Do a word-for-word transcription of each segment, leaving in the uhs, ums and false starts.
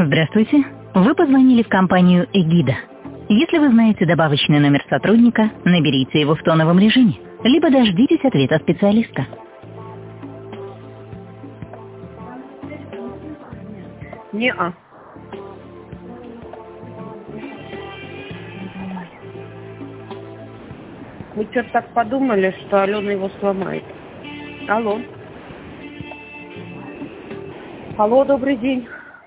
Здравствуйте. Вы позвонили в компанию «Эгида». Если вы знаете добавочный номер сотрудника, наберите его в тоновом режиме, либо дождитесь ответа специалиста. Не-а. Мы что-то так подумали, что Алена его сломает. Алло. Алло, добрый день.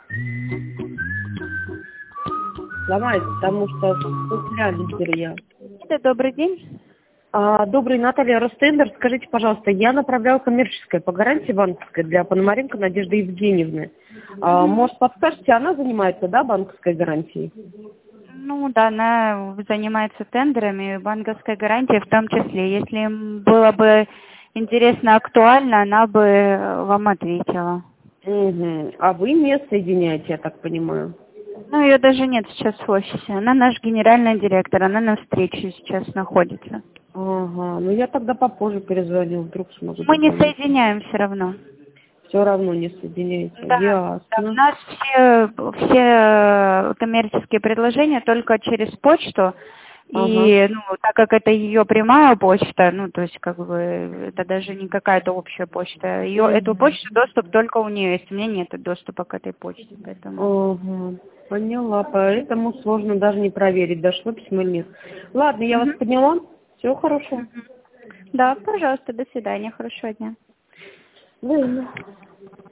Сломает, потому что случайно я. Да, добрый день. А, добрый, Наталья Ростендер. Скажите, пожалуйста, я направляю коммерческое по гарантии банковской для Пономаренко Надежды Евгеньевны. А, может, подскажете, она занимается, да, банковской гарантией? Ну да, она занимается тендерами, банковской гарантией в том числе. Если им было бы интересно, актуально, она бы вам ответила. Угу. А вы не соединяете, я так понимаю? Ну, ее даже нет сейчас в офисе. Она наш генеральный директор, она на встрече сейчас находится. Ага, ну я тогда попозже перезвоню, вдруг смогу. Мы не соединяем все равно. Все равно не соединяете. Да, Ясно. да, у нас все, все коммерческие предложения только через почту. Ага. И, ну, так как это ее прямая почта, ну, то есть, как бы, это даже не какая-то общая почта. Ее, mm-hmm. Эту почту доступ только у нее есть. У меня нет доступа к этой почте, поэтому... Ага. Поняла, поэтому сложно даже не проверить, дошло письмо или нет. Ладно, я mm-hmm. вас поняла. Всего хорошего. Mm-hmm. Да, пожалуйста, до свидания, хорошего дня. Взаимно.